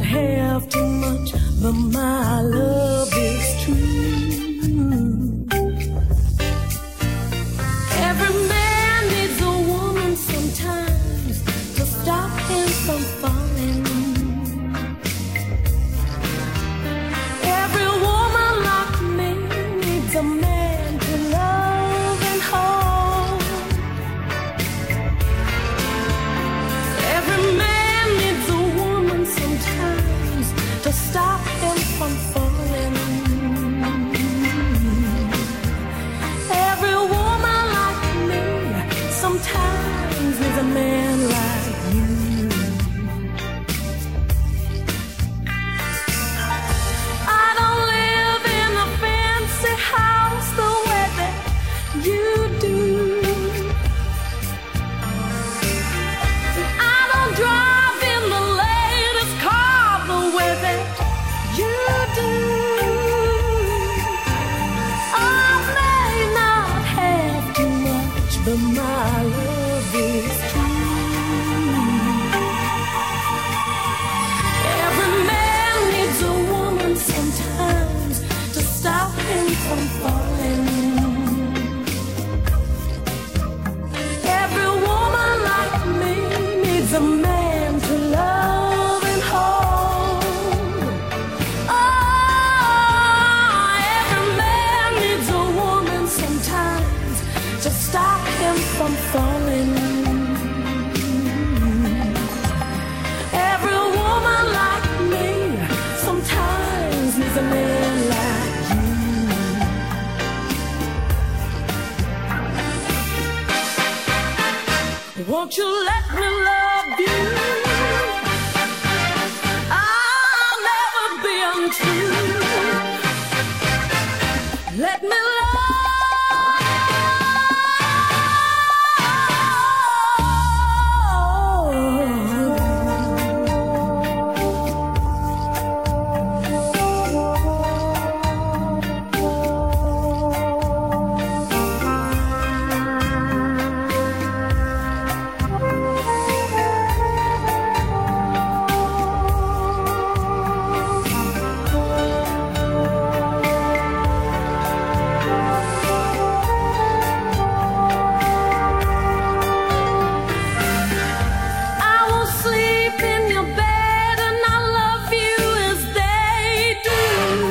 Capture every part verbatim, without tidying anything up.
not have too much, but my love is true. Every man needs a woman sometimes to stop him from falling. Every woman like me needs a man to love and hold. Every man needs a woman sometimes to stop him from falling. Every woman like me sometimes needs a man like you. I don't live in a fancy house the way that you do. I don't drive in the latest car the way that you do. I may not have too much, but my love is true. Every man needs a woman sometimes to stop him from falling. Every woman like me needs a man to love and hold. Oh, every man needs a woman sometimes to stop him from falling. Every woman like me sometimes needs a man like you. Won't you let me love you? I'll never be untrue. Let me love. I will sleep in your bed and I love you as they do.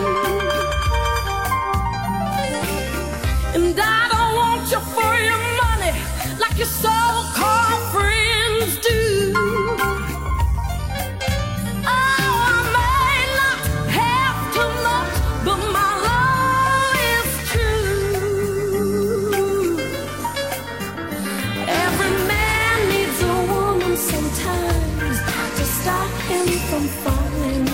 And I don't want you for your money like your so-called friends do. Oh, I may not have too much, but my love is true. Every man needs a woman sometimes to stop him from falling.